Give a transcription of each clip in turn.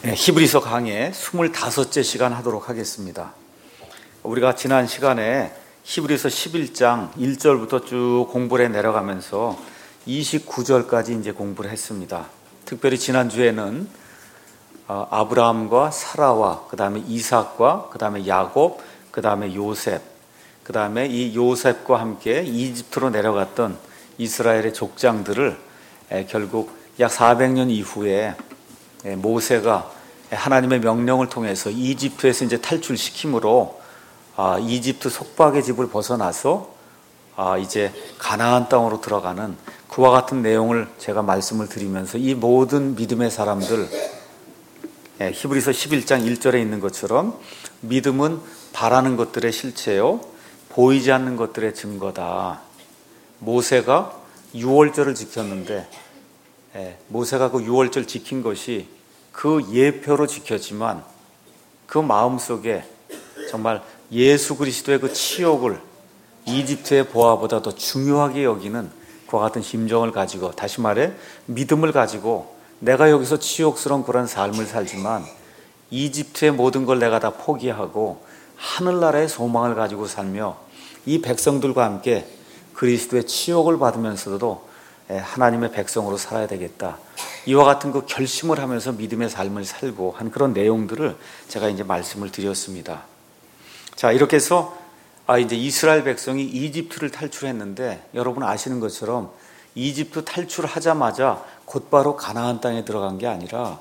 히브리서 강의 25째 시간 하도록 하겠습니다. 우리가 지난 시간에 히브리서 11장 1절부터 쭉 공부를 해 내려가면서 29절까지 이제 공부를 했습니다. 특별히 지난주에는 아브라함과 사라와 그 다음에 이삭과 그 다음에 야곱, 그 다음에 요셉, 그 다음에 이 요셉과 함께 이집트로 내려갔던 이스라엘의 족장들을 결국 약 400년 이후에 모세가 하나님의 명령을 통해서 이집트에서 이제 탈출시킴으로 이집트 속박의 집을 벗어나서 이제 가나안 땅으로 들어가는 그와 같은 내용을 제가 말씀을 드리면서 이 모든 믿음의 사람들, 히브리서 11장 1절에 있는 것처럼 믿음은 바라는 것들의 실체요 보이지 않는 것들의 증거다. 모세가 유월절을 지켰는데 모세가 그 유월절 지킨 것이 그 예표로 지켰지만 그 마음속에 정말 예수 그리스도의 그 치욕을 이집트의 보화보다 더 중요하게 여기는 그와 같은 심정을 가지고, 다시 말해 믿음을 가지고 내가 여기서 치욕스러운 그런 삶을 살지만 이집트의 모든 걸 내가 다 포기하고 하늘나라의 소망을 가지고 살며 이 백성들과 함께 그리스도의 치욕을 받으면서도 하나님의 백성으로 살아야 되겠다. 이와 같은 그 결심을 하면서 믿음의 삶을 살고 한 그런 내용들을 제가 이제 말씀을 드렸습니다. 자, 이렇게 해서 이제 이스라엘 백성이 이집트를 탈출했는데, 여러분 아시는 것처럼 이집트 탈출하자마자 곧바로 가나안 땅에 들어간 게 아니라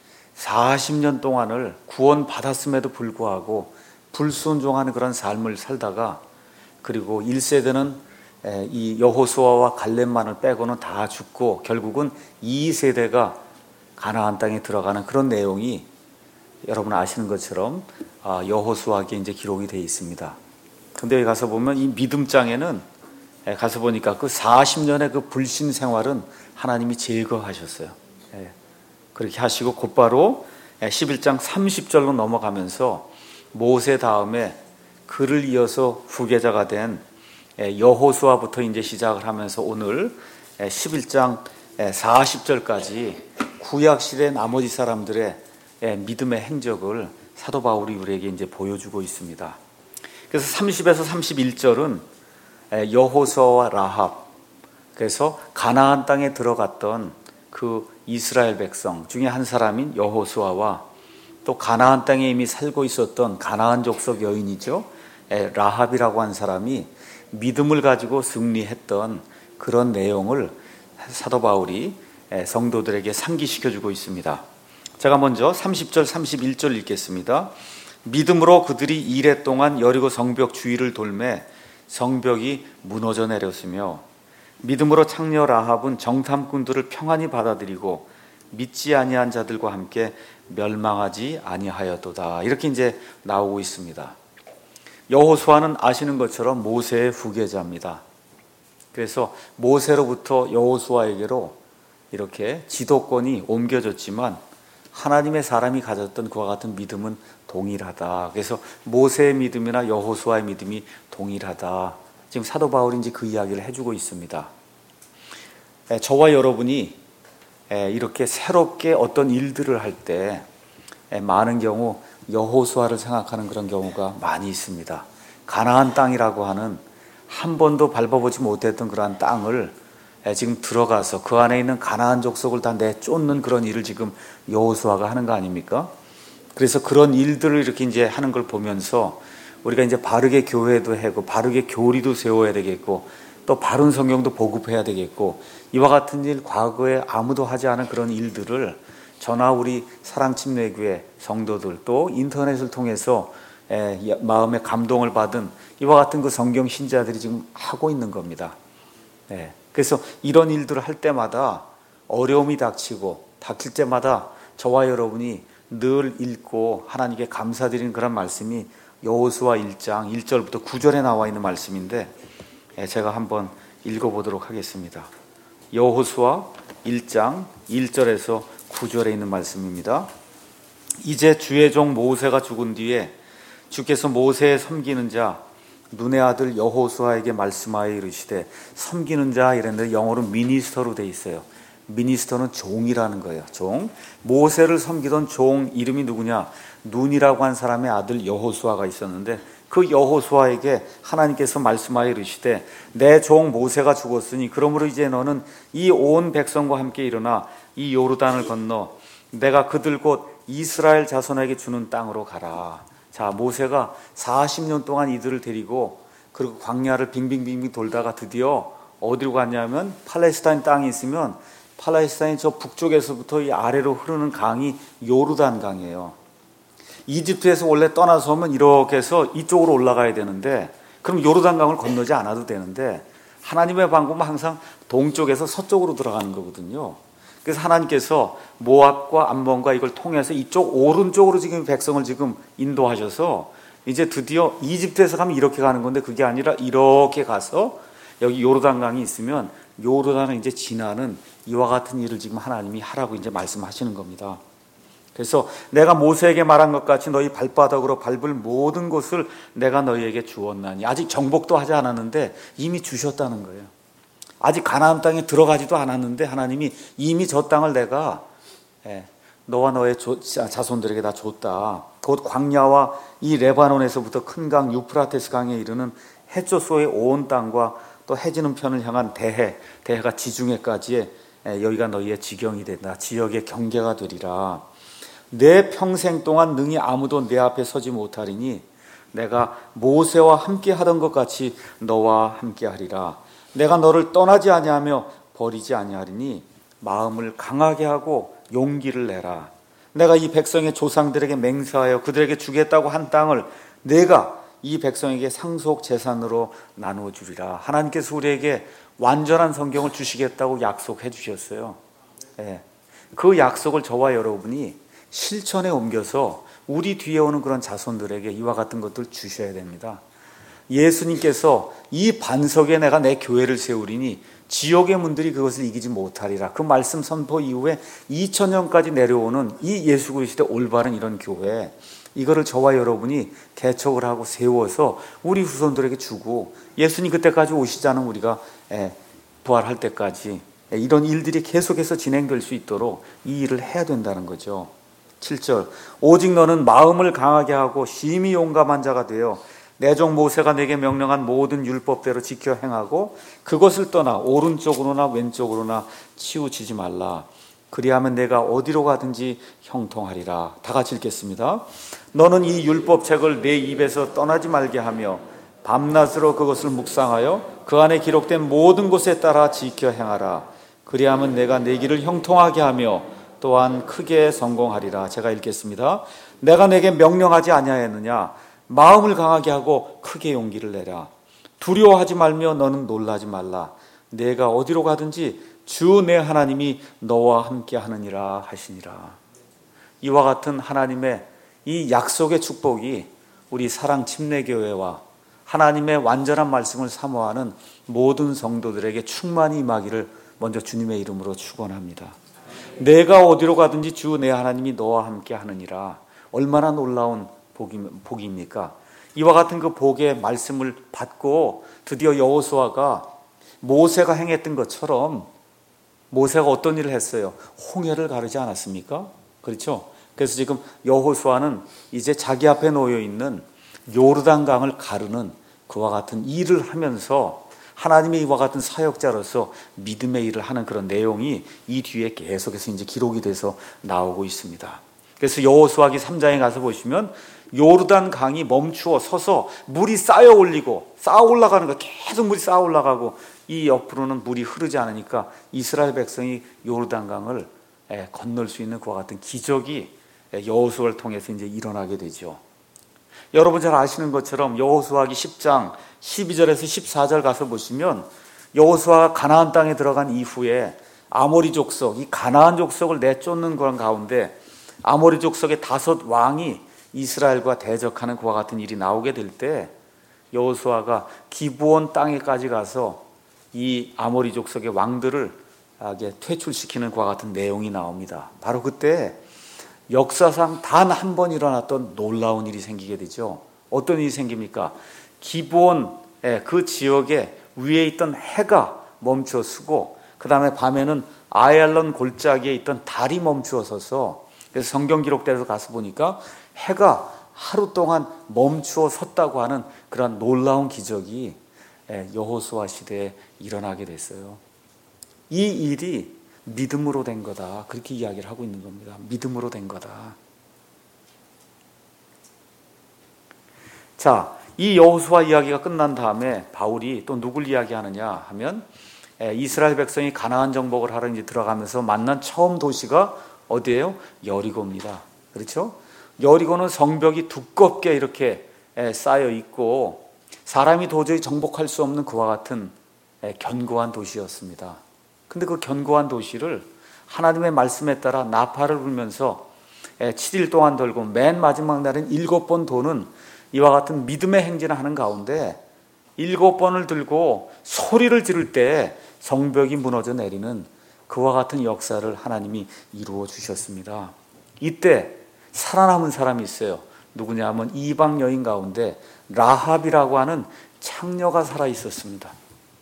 40년 동안을 구원받았음에도 불구하고 불순종하는 그런 삶을 살다가, 그리고 1세대는 이 여호수아와 갈렙만을 빼고는 다 죽고 결국은 2세대가 가나안 땅에 들어가는 그런 내용이 여러분 아시는 것처럼 여호수아기에 이제 기록이 되어 있습니다. 근데 여기 가서 보면 이 믿음장에는 가서 보니까 그 40년의 그 불신 생활은 하나님이 제거하셨어요. 그렇게 하시고 곧바로 11장 30절로 넘어가면서 모세 다음에 그를 이어서 후계자가 된 여호수아부터 이제 시작을 하면서 오늘 11장 40절까지 구약시대 나머지 사람들의 믿음의 행적을 사도 바울이 우리에게 이제 보여주고 있습니다. 그래서 30에서 31절은 여호수아와 라합, 그래서 가나안 땅에 들어갔던 그 이스라엘 백성 중에 한 사람인 여호수아와 또 가나안 땅에 이미 살고 있었던 가나안 족속 여인이죠, 라합이라고 한 사람이 믿음을 가지고 승리했던 그런 내용을 사도 바울이 성도들에게 상기시켜주고 있습니다. 제가 먼저 30절 31절 읽겠습니다. 믿음으로 그들이 이레 동안 여리고 성벽 주위를 돌매 성벽이 무너져 내렸으며, 믿음으로 창녀 라합은 정탐꾼들을 평안히 받아들이고 믿지 아니한 자들과 함께 멸망하지 아니하였도다. 이렇게 이제 나오고 있습니다. 여호수아는 아시는 것처럼 모세의 후계자입니다. 그래서 모세로부터 여호수아에게로 이렇게 지도권이 옮겨졌지만 하나님의 사람이 가졌던 그와 같은 믿음은 동일하다. 그래서 모세의 믿음이나 여호수아의 믿음이 동일하다. 지금 사도 바울이 이제 그 이야기를 해주고 있습니다. 저와 여러분이 이렇게 새롭게 어떤 일들을 할 때 많은 경우 여호수아를 생각하는 그런 경우가 많이 있습니다. 가나안 땅이라고 하는 한 번도 밟아보지 못했던 그러한 땅을 지금 들어가서 그 안에 있는 가나안 족속을 다 내쫓는 그런 일을 지금 여호수아가 하는 거 아닙니까? 그래서 그런 일들을 이렇게 이제 하는 걸 보면서 우리가 이제 바르게 교회도 하고 바르게 교리도 세워야 되겠고 또 바른 성경도 보급해야 되겠고, 이와 같은 일 과거에 아무도 하지 않은 그런 일들을 저나 우리 사랑침례교회 성도들 또 인터넷을 통해서 마음의 감동을 받은 이와 같은 그 성경 신자들이 지금 하고 있는 겁니다. 그래서 이런 일들을 할 때마다 어려움이 닥칠 때마다 저와 여러분이 늘 읽고 하나님께 감사드리는 그런 말씀이 여호수아 1장 1절부터 9절에 나와 있는 말씀인데, 제가 한번 읽어보도록 하겠습니다. 여호수아 1장 1절에서 9절에 있는 말씀입니다. 이제 주의 종 모세가 죽은 뒤에 주께서 모세의 섬기는 자 눈의 아들 여호수아에게 말씀하여 이르시되, 섬기는 자 이랬는데 영어로 미니스터로 돼 있어요. 미니스터는 종이라는 거예요. 종. 모세를 섬기던 종 이름이 누구냐? 눈이라고 한 사람의 아들 여호수아가 있었는데 그 여호수아에게 하나님께서 말씀하여 이르시되 내 종 모세가 죽었으니 그러므로 이제 너는 이 온 백성과 함께 일어나 이 요르단을 건너 내가 그들 곧 이스라엘 자손에게 주는 땅으로 가라. 자, 모세가 40년 동안 이들을 데리고 그리고 광야를 빙빙빙빙 돌다가 드디어 어디로 갔냐면 팔레스타인 땅이 있으면 팔레스타인 저 북쪽에서부터 이 아래로 흐르는 강이 요르단 강이에요. 이집트에서 원래 떠나서 오면 이렇게 해서 이쪽으로 올라가야 되는데 그럼 요르단 강을 건너지 않아도 되는데 하나님의 방법은 항상 동쪽에서 서쪽으로 들어가는 거거든요. 그래서 하나님께서 모압과 암몬과 이걸 통해서 이쪽 오른쪽으로 지금 백성을 지금 인도하셔서 이제 드디어 이집트에서 가면 이렇게 가는 건데 그게 아니라 이렇게 가서 여기 요르단 강이 있으면 요르단을 이제 지나는 이와 같은 일을 지금 하나님이 하라고 이제 말씀하시는 겁니다. 그래서 내가 모세에게 말한 것 같이 너희 발바닥으로 밟을 모든 곳을 내가 너희에게 주었나니 아직 정복도 하지 않았는데 이미 주셨다는 거예요. 아직 가나안 땅에 들어가지도 않았는데 하나님이 이미 저 땅을 내가 너와 너의 자손들에게 다 줬다. 곧 광야와 이 레바논에서부터 큰 강 유프라테스 강에 이르는 해조소의 온 땅과 또 해지는 편을 향한 대해가 지중해까지의 여기가 너희의 지경이 된다. 지역의 경계가 되리라. 내 평생 동안 능히 아무도 내 앞에 서지 못하리니 내가 모세와 함께 하던 것 같이 너와 함께 하리라. 내가 너를 떠나지 아니하며 버리지 아니하리니 마음을 강하게 하고 용기를 내라. 내가 이 백성의 조상들에게 맹세하여 그들에게 주겠다고 한 땅을 내가 이 백성에게 상속 재산으로 나누어 주리라. 하나님께서 우리에게 완전한 성경을 주시겠다고 약속해 주셨어요. 그 약속을 저와 여러분이 실천에 옮겨서 우리 뒤에 오는 그런 자손들에게 이와 같은 것들 주셔야 됩니다. 예수님께서 이 반석에 내가 내 교회를 세우리니 지옥의 문들이 그것을 이기지 못하리라. 그 말씀 선포 이후에 2000년까지 내려오는 이 예수 그리스도의 올바른 이런 교회, 이거를 저와 여러분이 개척을 하고 세워서 우리 후손들에게 주고 예수님 그때까지 오시지 않은 우리가 부활할 때까지 이런 일들이 계속해서 진행될 수 있도록 이 일을 해야 된다는 거죠. 7절 오직 너는 마음을 강하게 하고 심히 용감한 자가 되어 내 종 모세가 내게 명령한 모든 율법대로 지켜 행하고 그것을 떠나 오른쪽으로나 왼쪽으로나 치우치지 말라. 그리하면 내가 어디로 가든지 형통하리라. 다 같이 읽겠습니다. 너는 이 율법책을 내 입에서 떠나지 말게 하며 밤낮으로 그것을 묵상하여 그 안에 기록된 모든 곳에 따라 지켜 행하라. 그리하면 내가 내 길을 형통하게 하며 또한 크게 성공하리라. 제가 읽겠습니다. 내가 내게 명령하지 아니하였느냐? 마음을 강하게 하고 크게 용기를 내라. 두려워하지 말며 너는 놀라지 말라. 내가 어디로 가든지 주 내 하나님이 너와 함께 하느니라 하시니라. 이와 같은 하나님의 이 약속의 축복이 우리 사랑 침례교회와 하나님의 완전한 말씀을 사모하는 모든 성도들에게 충만히 임하기를 먼저 주님의 이름으로 축원합니다. 내가 어디로 가든지 주 내 하나님이 너와 함께 하느니라. 얼마나 놀라운 복입니까? 이와 같은 그 복의 말씀을 받고 드디어 여호수아가 모세가 행했던 것처럼 모세가 어떤 일을 했어요? 홍해를 가르지 않았습니까? 그렇죠? 그래서 지금 여호수아는 이제 자기 앞에 놓여 있는 요르단 강을 가르는 그와 같은 일을 하면서 하나님의 이와 같은 사역자로서 믿음의 일을 하는 그런 내용이 이 뒤에 계속해서 이제 기록이 돼서 나오고 있습니다. 그래서 여호수아기 3장에 가서 보시면 요르단 강이 멈추어 서서 물이 쌓여 올라가는 거예요. 계속 물이 쌓여 올라가고 이 옆으로는 물이 흐르지 않으니까 이스라엘 백성이 요르단 강을 건널 수 있는 그와 같은 기적이 여호수아를 통해서 이제 일어나게 되죠. 여러분 잘 아시는 것처럼 여호수아기 10장 12절에서 14절 가서 보시면 여호수아가 가나안 땅에 들어간 이후에 아모리 족속, 이 가나안 족속을 내쫓는 그런 가운데 아모리 족속의 5 왕이 이스라엘과 대적하는 그와 같은 일이 나오게 될 때 여호수아가 기브온 땅에까지 가서 이 아모리 족속의 왕들을 퇴출시키는 그와 같은 내용이 나옵니다. 바로 그때 역사상 단 한 번 일어났던 놀라운 일이 생기게 되죠. 어떤 일이 생깁니까? 기브온 그 지역에 위에 있던 해가 멈춰 서고 그 다음에 밤에는 아얄론 골짜기에 있던 달이 멈추어 서서, 그래서 성경 기록대로 가서 보니까 해가 하루 동안 멈추어 섰다고 하는 그런 놀라운 기적이 여호수아 시대에 일어나게 됐어요. 이 일이 믿음으로 된 거다, 그렇게 이야기를 하고 있는 겁니다. 믿음으로 된 거다. 자, 이 여호수아 이야기가 끝난 다음에 바울이 또 누굴 이야기하느냐 하면 이스라엘 백성이 가나안 정복을 하러 이제 들어가면서 만난 처음 도시가 어디예요? 여리고입니다. 그렇죠? 여리고는 성벽이 두껍게 이렇게 쌓여 있고 사람이 도저히 정복할 수 없는 그와 같은 견고한 도시였습니다. 근데 그 견고한 도시를 하나님의 말씀에 따라 나팔을 불면서 7일 동안 돌고 맨 마지막 날은 7번 도는 이와 같은 믿음의 행진을 하는 가운데 7번을 들고 소리를 지를 때 성벽이 무너져 내리는 그와 같은 역사를 하나님이 이루어 주셨습니다. 이때 살아남은 사람이 있어요. 누구냐 하면 이방 여인 가운데 라합이라고 하는 창녀가 살아 있었습니다.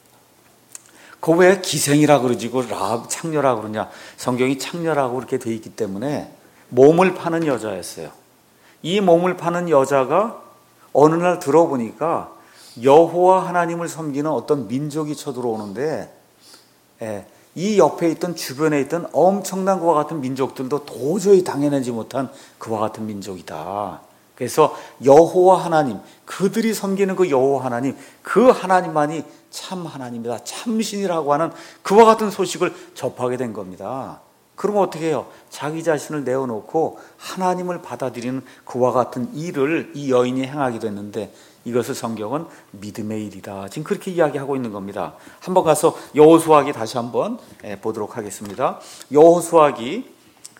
그 왜 기생이라 그러지 그 라합 창녀라 그러냐? 성경이 창녀라고 그렇게 돼 있기 때문에 몸을 파는 여자였어요. 이 몸을 파는 여자가 어느 날 들어보니까 여호와 하나님을 섬기는 어떤 민족이 쳐들어오는데 이 옆에 있던 주변에 있던 엄청난 그와 같은 민족들도 도저히 당해내지 못한 그와 같은 민족이다. 그래서 여호와 하나님, 그들이 섬기는 그 여호와 하나님, 그 하나님만이 참 하나님이다, 참신이라고 하는 그와 같은 소식을 접하게 된 겁니다. 그러면 어떻게 해요? 자기 자신을 내어놓고 하나님을 받아들이는 그와 같은 일을 이 여인이 행하게 됐는데 이것을 성경은 믿음의 일이다, 지금 그렇게 이야기하고 있는 겁니다. 한번 가서 여호수아기 다시 한번 보도록 하겠습니다. 여호수아기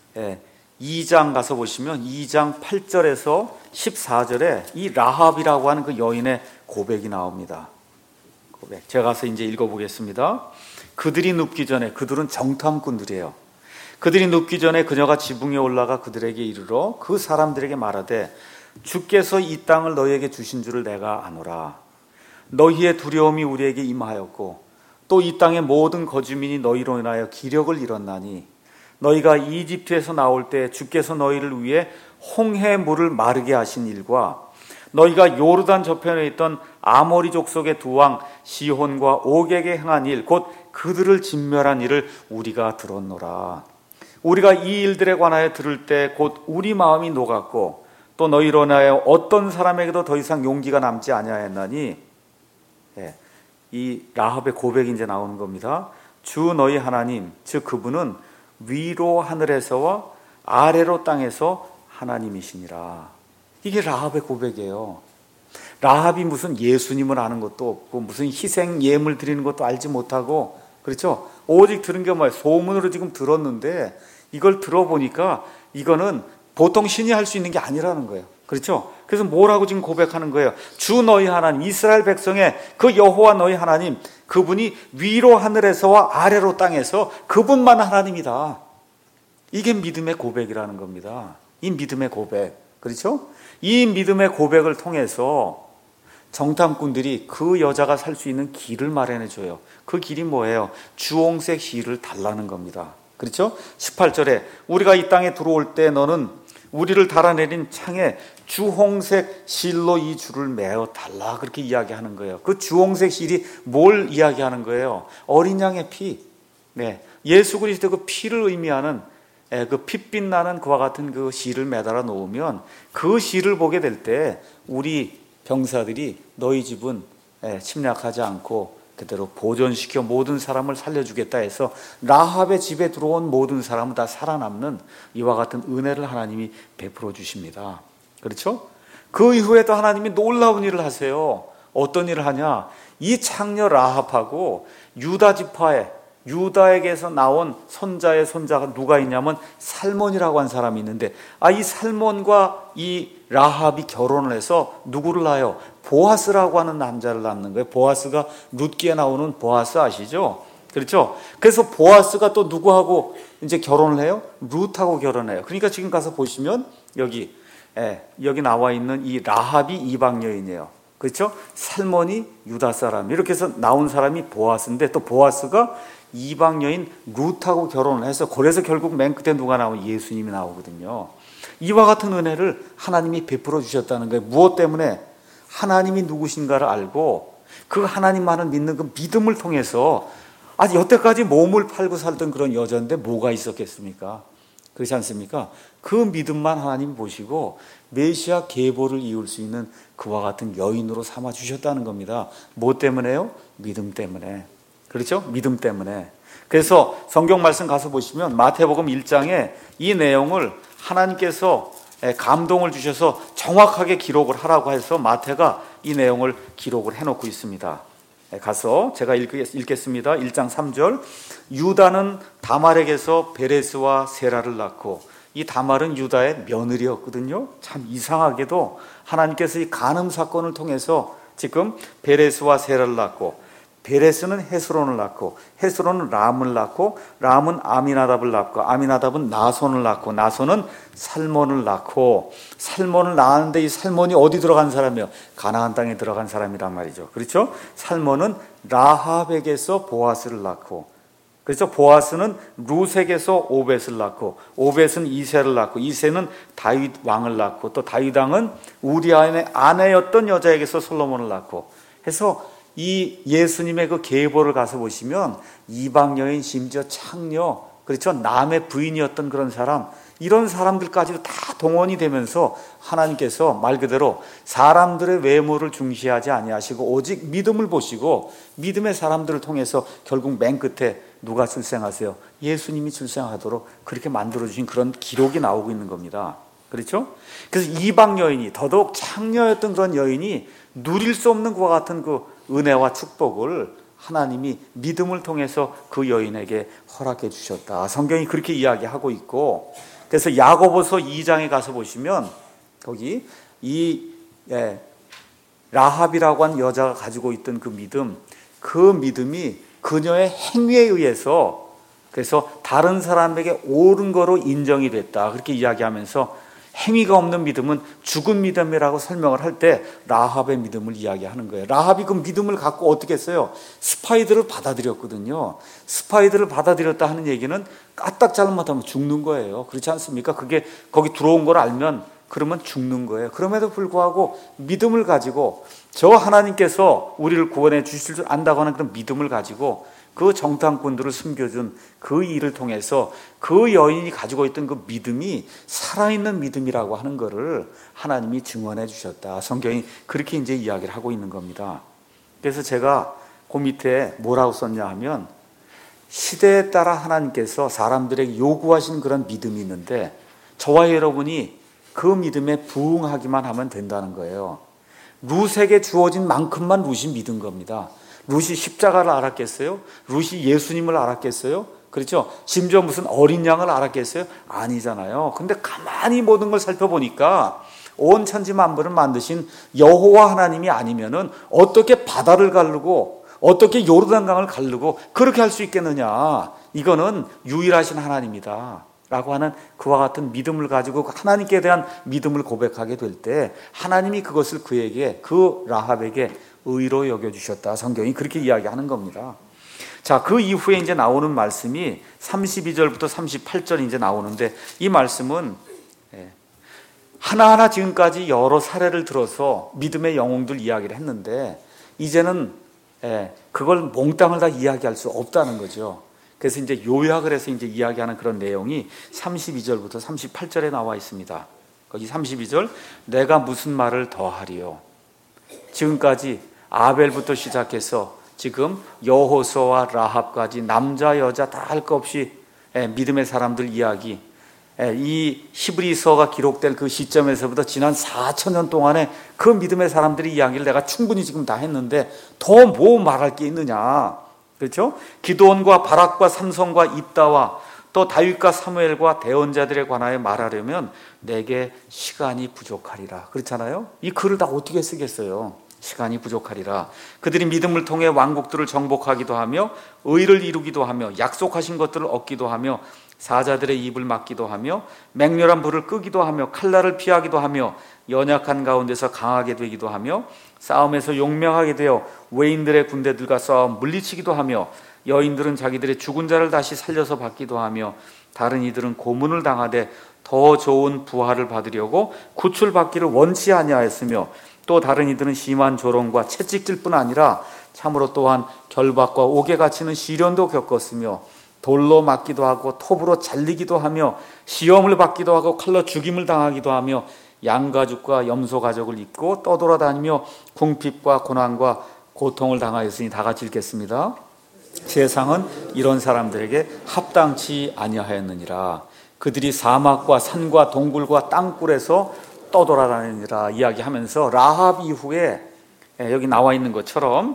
2장 가서 보시면 2장 8절에서 14절에 이 라합이라고 하는 그 여인의 고백이 나옵니다. 고백. 제가 가서 이제 읽어보겠습니다. 그들이 눕기 전에, 그들은 정탐꾼들이에요. 그들이 눕기 전에 그녀가 지붕에 올라가 그들에게 이르러 그 사람들에게 말하되 주께서 이 땅을 너희에게 주신 줄을 내가 아노라. 너희의 두려움이 우리에게 임하였고 또 이 땅의 모든 거주민이 너희로 인하여 기력을 잃었나니 너희가 이집트에서 나올 때 주께서 너희를 위해 홍해 물을 마르게 하신 일과 너희가 요르단 저편에 있던 아모리 족속의 두 왕 시혼과 옥에게 행한 일, 곧 그들을 진멸한 일을 우리가 들었노라. 우리가 이 일들에 관하여 들을 때 곧 우리 마음이 녹았고 또 너희로 인하여 어떤 사람에게도 더 이상 용기가 남지 아니하였나니, 이 라합의 고백이 이제 나오는 겁니다. 주 너희 하나님, 즉 그분은 위로 하늘에서와 아래로 땅에서 하나님이시니라. 이게 라합의 고백이에요. 라합이 무슨 예수님을 아는 것도 없고 무슨 희생 예물 드리는 것도 알지 못하고, 그렇죠? 오직 들은 게 뭐예요? 소문으로 지금 들었는데 이걸 들어보니까 이거는 보통 신이 할 수 있는 게 아니라는 거예요. 그렇죠? 그래서 뭐라고 지금 고백하는 거예요? 주 너희 하나님, 이스라엘 백성의 그 여호와 너희 하나님, 그분이 위로 하늘에서와 아래로 땅에서 그분만 하나님이다. 이게 믿음의 고백이라는 겁니다. 이 믿음의 고백, 그렇죠? 이 믿음의 고백을 통해서 정탐꾼들이 그 여자가 살 수 있는 길을 마련해 줘요. 그 길이 뭐예요? 주홍색 실을 달라는 겁니다. 그렇죠? 18절에 우리가 이 땅에 들어올 때 너는 우리를 달아내린 창에 주홍색 실로 이 줄을 매어 달라, 그렇게 이야기하는 거예요. 그 주홍색 실이 뭘 이야기하는 거예요? 어린 양의 피, 예수 그리스도 그 피를 의미하는 그 핏빛 나는 그와 같은 그 실을 매달아 놓으면 그 실을 보게 될 때 우리 병사들이 너희 집은 침략하지 않고 그대로 보존시켜 모든 사람을 살려주겠다 해서 라합의 집에 들어온 모든 사람은 다 살아남는 이와 같은 은혜를 하나님이 베풀어 주십니다. 그렇죠? 그 이후에도 하나님이 놀라운 일을 하세요. 어떤 일을 하냐? 이 창녀 라합하고 유다 지파에, 유다에게서 나온 손자의 손자가 누가 있냐면 살몬이라고 한 사람이 있는데, 이 살몬과 이 라합이 결혼을 해서 누구를 낳아요? 보아스라고 하는 남자를 낳는 거예요. 보아스가 룻기에 나오는 보아스 아시죠? 그렇죠? 그래서 보아스가 또 누구하고 이제 결혼을 해요? 룻하고 결혼해요. 그러니까 지금 가서 보시면 여기 나와 있는 이 라합이 이방 여인이에요. 그렇죠? 살몬이 유다 사람, 이렇게 해서 나온 사람이 보아스인데, 또 보아스가 이방 여인 룻하고 결혼을 해서, 그래서 결국 맨 끝에 누가 나오면 예수님이 나오거든요. 이와 같은 은혜를 하나님이 베풀어 주셨다는 거예요. 무엇 때문에? 하나님이 누구신가를 알고 그 하나님만을 믿는 그 믿음을 통해서, 아직 여태까지 몸을 팔고 살던 그런 여자인데 뭐가 있었겠습니까? 그렇지 않습니까? 그 믿음만 하나님 보시고 메시아 계보를 이룰 수 있는 그와 같은 여인으로 삼아 주셨다는 겁니다. 뭐 때문에요? 믿음 때문에. 그렇죠? 믿음 때문에. 그래서 성경 말씀 가서 보시면 마태복음 1장에 이 내용을 하나님께서 감동을 주셔서 정확하게 기록을 하라고 해서 마태가 이 내용을 기록을 해놓고 있습니다. 가서 제가 읽겠습니다. 1장 3절. 유다는 다말에게서 베레스와 세라를 낳고, 이 다말은 유다의 며느리였거든요. 참 이상하게도 하나님께서 이 간음 사건을 통해서 지금 베레스와 세라를 낳고, 베레스는 헤스론을 낳고, 헤스론은 람을 낳고, 람은 아미나답을 낳고, 아미나답은 나손을 낳고, 나손은 살몬을 낳고, 살몬을 낳았는데 이 살몬이 어디 들어간 사람이에요? 가나안 땅에 들어간 사람이란 말이죠. 그렇죠? 살몬은 라합에게서 보아스를 낳고, 그래서 보아스는 룻에게서 오벳을 낳고, 오벳은 이새를 낳고, 이새는 다윗 왕을 낳고, 또 다윗 왕은 우리아의 아내였던 여자에게서 솔로몬을 낳고 해서, 이 예수님의 그 계보를 가서 보시면 이방 여인, 심지어 창녀, 그렇죠? 남의 부인이었던 그런 사람, 이런 사람들까지도 다 동원이 되면서 하나님께서 말 그대로 사람들의 외모를 중시하지 아니하시고 오직 믿음을 보시고 믿음의 사람들을 통해서 결국 맨 끝에 누가 출생하세요? 예수님이 출생하도록 그렇게 만들어주신 그런 기록이 나오고 있는 겁니다. 그렇죠? 그래서 이방 여인이, 더더욱 창녀였던 그런 여인이 누릴 수 없는 그와 같은 그 은혜와 축복을 하나님이 믿음을 통해서 그 여인에게 허락해 주셨다. 성경이 그렇게 이야기하고 있고, 그래서 야고보서 2장에 가서 보시면 거기 이 라합이라고 한 여자가 가지고 있던 그 믿음, 그 믿음이 그녀의 행위에 의해서 그래서 다른 사람에게 옳은 거로 인정이 됐다. 그렇게 이야기하면서 행위가 없는 믿음은 죽은 믿음이라고 설명을 할 때 라합의 믿음을 이야기하는 거예요. 라합이 그 믿음을 갖고 어떻게 했어요? 스파이들을 받아들였거든요. 스파이들을 받아들였다 하는 얘기는 까딱 잘못하면 죽는 거예요. 그렇지 않습니까? 그게 거기 들어온 걸 알면 그러면 죽는 거예요. 그럼에도 불구하고 믿음을 가지고, 저 하나님께서 우리를 구원해 주실 줄 안다고 하는 그런 믿음을 가지고 그 정탐꾼들을 숨겨준 그 일을 통해서 그 여인이 가지고 있던 그 믿음이 살아있는 믿음이라고 하는 것을 하나님이 증언해 주셨다. 성경이 그렇게 이제 이야기를 하고 있는 겁니다. 그래서 제가 그 밑에 뭐라고 썼냐 하면, 시대에 따라 하나님께서 사람들에게 요구하신 그런 믿음이 있는데 저와 여러분이 그 믿음에 부응하기만 하면 된다는 거예요. 룻에게 주어진 만큼만 룻이 믿은 겁니다. 룻이 십자가를 알았겠어요? 룻이 예수님을 알았겠어요? 그렇죠? 심지어 무슨 어린 양을 알았겠어요? 아니잖아요. 근데 가만히 모든 걸 살펴보니까 온 천지 만물을 만드신 여호와 하나님이 아니면은 어떻게 바다를 가르고 어떻게 요르단강을 가르고 그렇게 할 수 있겠느냐? 이거는 유일하신 하나님이다 라고 하는 그와 같은 믿음을 가지고 하나님께 대한 믿음을 고백하게 될 때 하나님이 그것을 그에게, 그 라합에게 의로 여겨주셨다. 성경이 그렇게 이야기하는 겁니다. 자, 그 이후에 이제 나오는 말씀이 32절부터 38절 이제 나오는데, 이 말씀은 하나하나 지금까지 여러 사례를 들어서 믿음의 영웅들 이야기를 했는데, 이제는 그걸 몽땅을 다 이야기할 수 없다는 거죠. 그래서 이제 요약을 해서 이제 이야기하는 그런 내용이 32절부터 38절에 나와 있습니다. 거기 32절, 내가 무슨 말을 더 하리요? 지금까지 아벨부터 시작해서 지금 여호수아와 라합까지 남자 여자 다 할 것 없이 믿음의 사람들 이야기, 이 히브리서가 기록될 그 시점에서부터 지난 4,000년 동안에 그 믿음의 사람들의 이야기를 내가 충분히 지금 다 했는데 더 뭐 말할 게 있느냐? 그렇죠? 기드온과 바락과 삼성과 입다와 또 다윗과 사무엘과 대언자들에 관하여 말하려면 내게 시간이 부족하리라. 그렇잖아요? 이 글을 다 어떻게 쓰겠어요? 시간이 부족하리라. 그들이 믿음을 통해 왕국들을 정복하기도 하며 의를 이루기도 하며 약속하신 것들을 얻기도 하며 사자들의 입을 막기도 하며 맹렬한 불을 끄기도 하며 칼날을 피하기도 하며 연약한 가운데서 강하게 되기도 하며 싸움에서 용맹하게 되어 외인들의 군대들과 싸워 물리치기도 하며 여인들은 자기들의 죽은 자를 다시 살려서 받기도 하며 다른 이들은 고문을 당하되 더 좋은 부활을 받으려고 구출받기를 원치 아니하였으며 또 다른 이들은 심한 조롱과 채찍질 뿐 아니라 참으로 또한 결박과 옥에 갇히는 시련도 겪었으며 돌로 맞기도 하고 톱으로 잘리기도 하며 시험을 받기도 하고 칼로 죽임을 당하기도 하며 양가죽과 염소가죽을 입고 떠돌아다니며 궁핍과 고난과 고통을 당하였으니 다 같이 읽겠습니다. 세상은 이런 사람들에게 합당치 아니하였느니라. 그들이 사막과 산과 동굴과 땅굴에서 떠돌아다니니라 이야기하면서 라합 이후에 여기 나와 있는 것처럼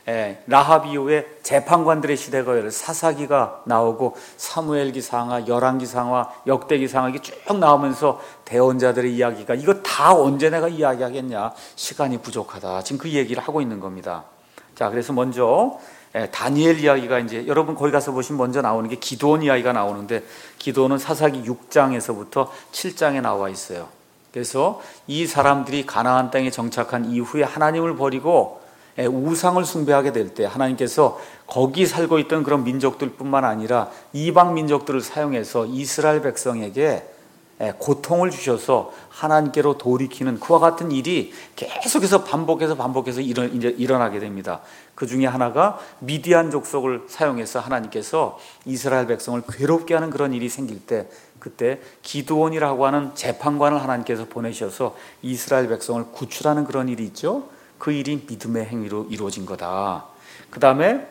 라합 이후에 재판관들의 시대가 사사기가 나오고 사무엘기상하, 열왕기상하, 역대기상하 이게 쭉 나오면서 대언자들의 이야기가 이거 다 언제 내가 이야기하겠냐, 시간이 부족하다, 지금 그 얘기를 하고 있는 겁니다. 자, 그래서 먼저 다니엘 이야기가 이제 여러분 거기 가서 보시면 먼저 나오는 게 기드온 이야기가 나오는데, 기드온은 사사기 6장에서부터 7장에 나와 있어요. 그래서 이 사람들이 가나안 땅에 정착한 이후에 하나님을 버리고 우상을 숭배하게 될 때 하나님께서 거기 살고 있던 그런 민족들뿐만 아니라 이방 민족들을 사용해서 이스라엘 백성에게 고통을 주셔서 하나님께로 돌이키는 그와 같은 일이 계속해서 반복해서 일어나게 됩니다. 그 중에 하나가 미디안 족속을 사용해서 하나님께서 이스라엘 백성을 괴롭게 하는 그런 일이 생길 때, 그때 기드온이라고 하는 재판관을 하나님께서 보내셔서 이스라엘 백성을 구출하는 그런 일이 있죠. 그 일이 믿음의 행위로 이루어진 거다. 그 다음에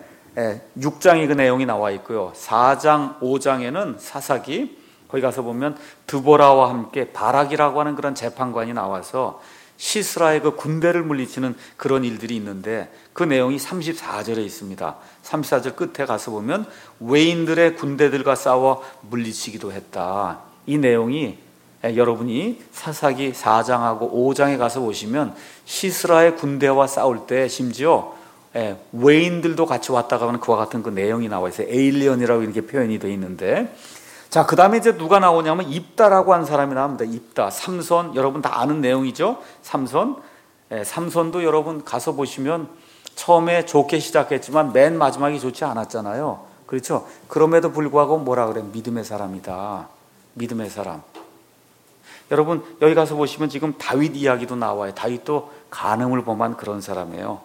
6장에 그 내용이 나와 있고요. 4장, 5장에는 사사기, 거기 가서 보면 드보라와 함께 바락이라고 하는 그런 재판관이 나와서 시스라의 그 군대를 물리치는 그런 일들이 있는데, 그 내용이 34절에 있습니다. 34절 끝에 가서 보면 외인들의 군대들과 싸워 물리치기도 했다. 이 내용이 여러분이 사사기 4장하고 5장에 가서 보시면 시스라의 군대와 싸울 때 심지어 외인들도 같이 왔다가 하는 그와 같은 그 내용이 나와 있어요. 에일리언이라고 이렇게 표현이 되어 있는데, 자, 그 다음에 이제 누가 나오냐면 입다라고 하는 사람이 나옵니다. 입다, 삼손, 여러분 다 아는 내용이죠. 삼손도 여러분 가서 보시면 처음에 좋게 시작했지만 맨 마지막이 좋지 않았잖아요. 그렇죠? 그럼에도 불구하고 뭐라 그래? 믿음의 사람이다. 믿음의 사람. 여러분 여기 가서 보시면 지금 다윗 이야기도 나와요. 다윗도 간음을 범한 그런 사람이에요.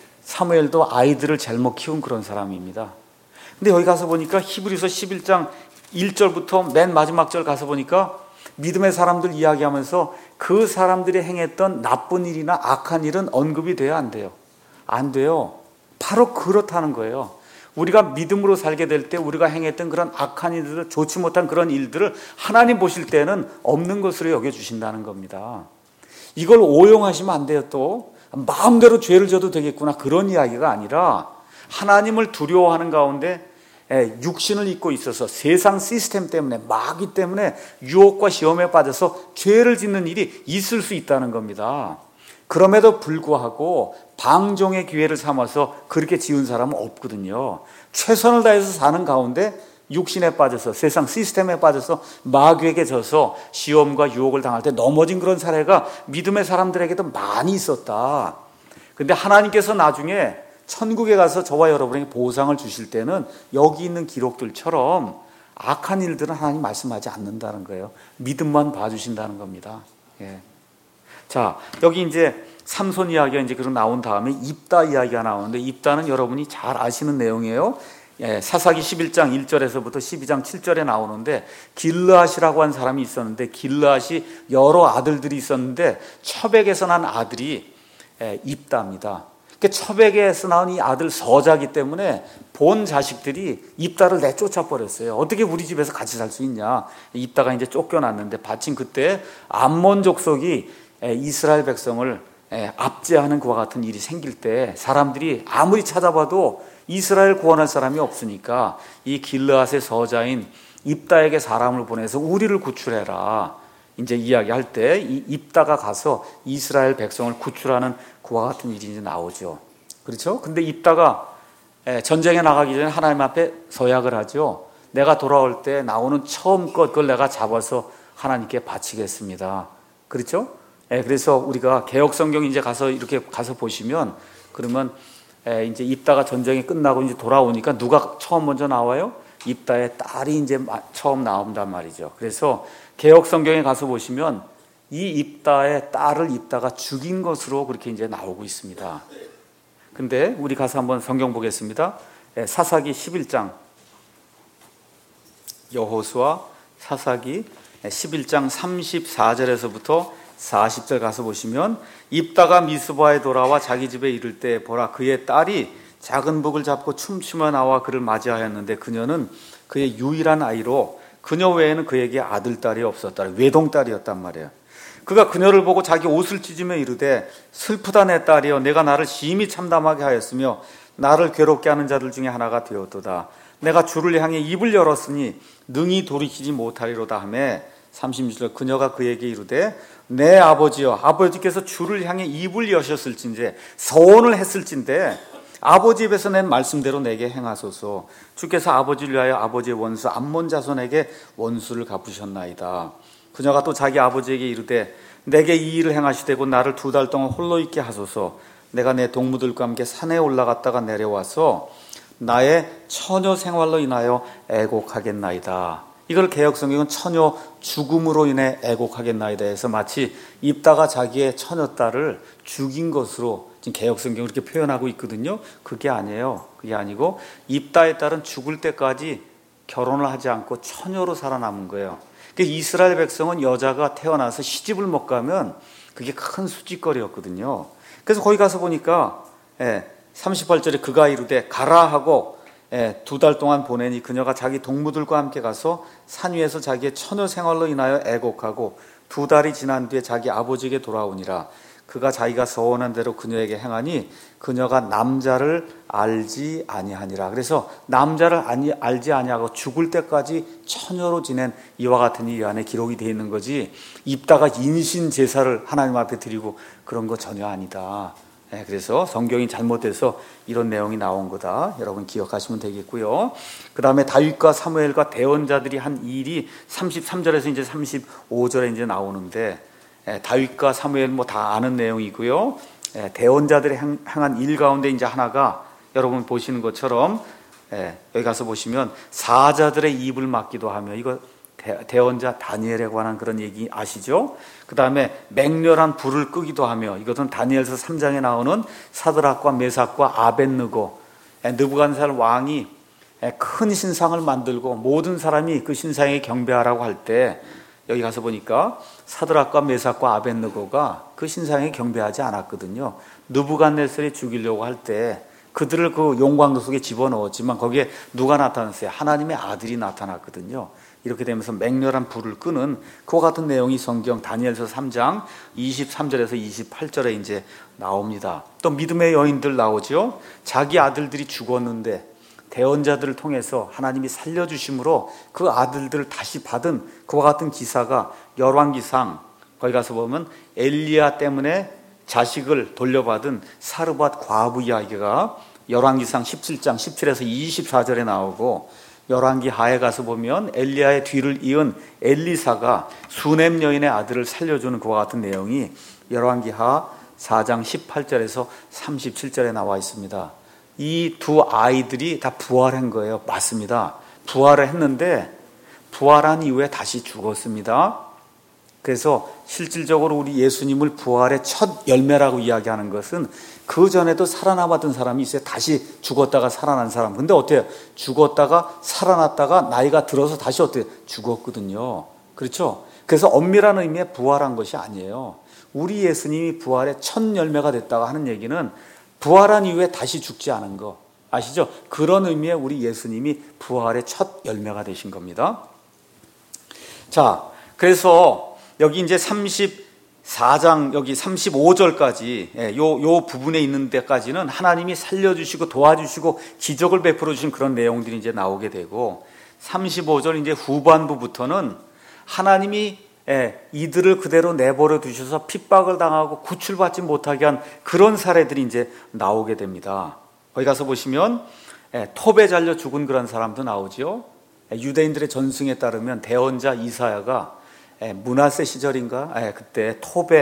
사무엘도 아이들을 잘못 키운 그런 사람입니다. 근데 여기 가서 보니까 히브리서 11장 1절부터 맨 마지막 절 가서 보니까 믿음의 사람들 이야기하면서 그 사람들이 행했던 나쁜 일이나 악한 일은 언급이 돼야 안 돼요? 안 돼요. 바로 그렇다는 거예요. 우리가 믿음으로 살게 될 때 우리가 행했던 그런 악한 일들을, 좋지 못한 그런 일들을 하나님 보실 때는 없는 것으로 여겨주신다는 겁니다. 이걸 오용하시면 안 돼요. 또 마음대로 죄를 져도 되겠구나, 그런 이야기가 아니라 하나님을 두려워하는 가운데 육신을 입고 있어서 세상 시스템 때문에, 마귀 때문에 유혹과 시험에 빠져서 죄를 짓는 일이 있을 수 있다는 겁니다. 그럼에도 불구하고 방종의 기회를 삼아서 그렇게 지은 사람은 없거든요. 최선을 다해서 사는 가운데 육신에 빠져서, 세상 시스템에 빠져서 마귀에게 져서 시험과 유혹을 당할 때 넘어진 그런 사례가 믿음의 사람들에게도 많이 있었다. 근데 하나님께서 나중에 천국에 가서 저와 여러분에게 보상을 주실 때는 여기 있는 기록들처럼 악한 일들은 하나님 말씀하지 않는다는 거예요. 믿음만 봐주신다는 겁니다. 예. 자, 여기 이제 삼손 이야기가 이제 그런 나온 다음에 입다 이야기가 나오는데, 입다는 여러분이 잘 아시는 내용이에요. 예, 사사기 11장 1절에서부터 12장 7절에 나오는데, 길르앗이라고 한 사람이 있었는데, 길르앗이 여러 아들들이 있었는데 첩에게서 난 아들이 입다입니다. 첩에게서 나온 이 아들 서자기 때문에 본 자식들이 입다를 내쫓아 버렸어요. 어떻게 우리 집에서 같이 살 수 있냐. 입다가 이제 쫓겨났는데, 마침 그때 암몬 족속이 이스라엘 백성을 압제하는 그와 같은 일이 생길 때 사람들이 아무리 찾아봐도 이스라엘 구원할 사람이 없으니까 이 길르앗의 서자인 입다에게 사람을 보내서 우리를 구출해라, 이제 이야기할 때 이 입다가 가서 이스라엘 백성을 구출하는 그와 같은 일이 이제 나오죠. 그렇죠? 근데 입다가 전쟁에 나가기 전에 하나님 앞에 서약을 하죠. 내가 돌아올 때 나오는 처음 것, 그걸 내가 잡아서 하나님께 바치겠습니다. 그렇죠? 그래서 우리가 개혁 성경 이제 가서 이렇게 가서 보시면, 그러면 이제 입다가 전쟁이 끝나고 이제 돌아오니까 누가 처음 먼저 나와요? 입다의 딸이 이제 처음 나온단 말이죠. 그래서 개역 성경에 가서 보시면 이 입다의 딸을 입다가 죽인 것으로 그렇게 이제 나오고 있습니다. 근데 우리 가서 한번 성경 보겠습니다. 사사기 11장, 여호수아 사사기 11장 34절에서부터 40절 가서 보시면 입다가 미스바에 돌아와 자기 집에 이를 때 보라 그의 딸이 작은 북을 잡고 춤추며 나와 그를 맞이하였는데 그녀는 그의 유일한 아이로 그녀 외에는 그에게 아들 딸이 없었다. 외동딸이었단 말이에요. 그가 그녀를 보고 자기 옷을 찢으며 이르되 슬프다 내 딸이여 내가 나를 심히 참담하게 하였으며 나를 괴롭게 하는 자들 중에 하나가 되었도다. 내가 주를 향해 입을 열었으니 능히 돌이키지 못하리로다 하며 36절 그녀가 그에게 이르되 내 아버지여 아버지께서 주를 향해 입을 여셨을진데 서원을 했을진데 아버지 입에서 낸 말씀대로 내게 행하소서. 주께서 아버지를 위하여 아버지의 원수 암몬 자손에게 원수를 갚으셨나이다. 그녀가 또 자기 아버지에게 이르되 내게 이 일을 행하시되고 나를 2달 동안 홀로 있게 하소서. 내가 내 동무들과 함께 산에 올라갔다가 내려와서 나의 처녀 생활로 인하여 애곡하겠나이다. 이걸 개역성경은 처녀 죽음으로 인해 애곡하겠나이다 해서 마치 입다가 자기의 처녀 딸을 죽인 것으로 지금 개역성경은 그렇게 표현하고 있거든요. 그게 아니에요. 그게 아니고 입다의 딸은 죽을 때까지 결혼을 하지 않고 처녀로 살아남은 거예요. 그러니까 이스라엘 백성은 여자가 태어나서 시집을 못 가면 그게 큰 수치거리였거든요. 그래서 거기 가서 보니까 38절에 그가 이르되 가라 하고 2달 동안 보내니 그녀가 자기 동무들과 함께 가서 산 위에서 자기의 처녀 생활로 인하여 애곡하고 2달이 지난 뒤에 자기 아버지에게 돌아오니라. 그가 자기가 서원한 대로 그녀에게 행하니 그녀가 남자를 알지 아니하니라. 그래서 남자를 알지 아니하고 죽을 때까지 처녀로 지낸 이와 같은 이 안에 기록이 되어 있는 거지 입다가 인신 제사를 하나님 앞에 드리고 그런 거 전혀 아니다. 그래서 성경이 잘못돼서 이런 내용이 나온 거다. 여러분 기억하시면 되겠고요. 그 다음에 다윗과 사무엘과 대언자들이 한 일이 33절에서 이제 35절에 이제 나오는데 다윗과 사무엘 뭐 다 아는 내용이고요. 대언자들이 행한 일 가운데 이제 하나가 여러분 보시는 것처럼 여기 가서 보시면 사자들의 입을 막기도 하며 이거 대언자 다니엘에 관한 그런 얘기 아시죠? 그 다음에 맹렬한 불을 끄기도 하며 이것은 다니엘서 3장에 나오는 사드락과 메삭과 아벳느고 느부갓네살 왕이 큰 신상을 만들고 모든 사람이 그 신상에 경배하라고 할 때 여기 가서 보니까 사드락과 메삭과 아벳느고가 그 신상에 경배하지 않았거든요. 느부갓네살이 죽이려고 할 때 그들을 그 용광로 속에 집어넣었지만 거기에 누가 나타났어요? 하나님의 아들이 나타났거든요. 이렇게 되면서 맹렬한 불을 끄는 그와 같은 내용이 성경 다니엘서 3장 23절에서 28절에 이제 나옵니다. 또 믿음의 여인들 나오죠. 자기 아들들이 죽었는데 대언자들을 통해서 하나님이 살려주심으로 그 아들들을 다시 받은 그와 같은 기사가 열왕기상 거기 가서 보면 엘리야 때문에 자식을 돌려받은 사르밧 과부 이야기가 열왕기상 17장 17에서 24절에 나오고 열왕기 하에 가서 보면 엘리야의 뒤를 이은 엘리사가 수넴 여인의 아들을 살려주는 그와 같은 내용이 열왕기 하 4장 18절에서 37절에 나와 있습니다. 이 두 아이들이 다 부활한 거예요. 맞습니다. 부활을 했는데 부활한 이후에 다시 죽었습니다. 그래서 실질적으로 우리 예수님을 부활의 첫 열매라고 이야기하는 것은 그 전에도 살아남았던 사람이 있어요. 다시 죽었다가 살아난 사람. 근데 어때요? 죽었다가 살아났다가 나이가 들어서 다시 어때요? 죽었거든요. 그렇죠? 그래서 엄밀한 의미의 부활한 것이 아니에요. 우리 예수님이 부활의 첫 열매가 됐다고 하는 얘기는 부활한 이후에 다시 죽지 않은 거 아시죠? 그런 의미의 우리 예수님이 부활의 첫 열매가 되신 겁니다. 자, 그래서 여기 이제 34장 여기 35절까지 요 부분에 있는 데까지는 하나님이 살려주시고 도와주시고 기적을 베풀어 주신 그런 내용들이 이제 나오게 되고 35절 이제 후반부부터는 하나님이 이들을 그대로 내버려 두셔서 핍박을 당하고 구출받지 못하게 한 그런 사례들이 이제 나오게 됩니다. 거기 가서 보시면 톱에 잘려 죽은 그런 사람도 나오죠. 유대인들의 전승에 따르면 대언자 이사야가 므낫세 시절인가 그때 톱에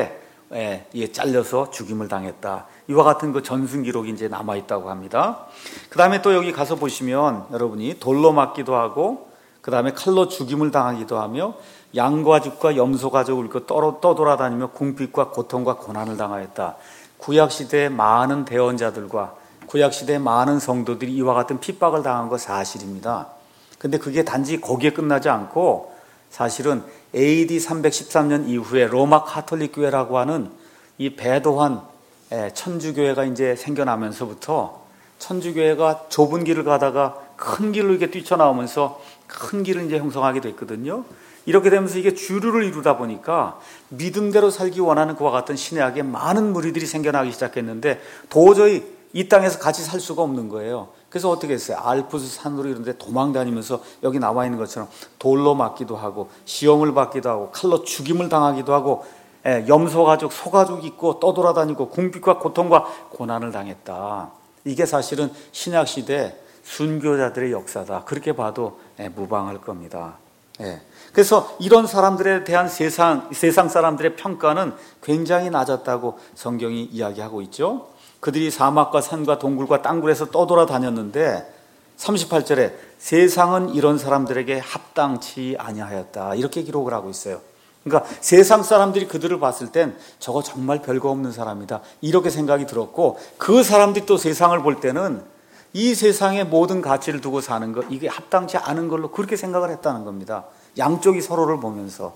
잘려서 죽임을 당했다. 이와 같은 그 전승 기록이 이제 남아 있다고 합니다. 그 다음에 또 여기 가서 보시면 여러분이 돌로 맞기도 하고, 그 다음에 칼로 죽임을 당하기도 하며, 양과 죽과 염소 가족을 떠돌아다니며 궁핍과 고통과 고난을 당하였다. 구약시대의 많은 대언자들과 구약시대의 많은 성도들이 이와 같은 핍박을 당한 거 사실입니다. 근데 그게 단지 거기에 끝나지 않고 사실은 AD 313년 이후에 로마 카톨릭 교회라고 하는 이 배도한 천주교회가 이제 생겨나면서부터 천주교회가 좁은 길을 가다가 큰 길로 이렇게 뛰쳐나오면서 큰 길을 이제 형성하게 됐거든요. 이렇게 되면서 이게 주류를 이루다 보니까 믿음대로 살기 원하는 그와 같은 신약에 많은 무리들이 생겨나기 시작했는데 도저히 이 땅에서 같이 살 수가 없는 거예요. 그래서 어떻게 했어요? 알프스 산으로 이런 데 도망다니면서 여기 나와 있는 것처럼 돌로 맞기도 하고 시험을 받기도 하고 칼로 죽임을 당하기도 하고 염소가족, 소가족 있고 떠돌아다니고 궁핍과 고통과 고난을 당했다. 이게 사실은 신약시대 순교자들의 역사다. 그렇게 봐도 무방할 겁니다. 그래서 이런 사람들에 대한 세상 사람들의 평가는 굉장히 낮았다고 성경이 이야기하고 있죠. 그들이 사막과 산과 동굴과 땅굴에서 떠돌아다녔는데 38절에 세상은 이런 사람들에게 합당치 아니하였다. 이렇게 기록을 하고 있어요. 그러니까 세상 사람들이 그들을 봤을 땐 저거 정말 별거 없는 사람이다. 이렇게 생각이 들었고 그 사람들이 또 세상을 볼 때는 이 세상의 모든 가치를 두고 사는 것, 이게 합당치 않은 걸로 그렇게 생각을 했다는 겁니다. 양쪽이 서로를 보면서.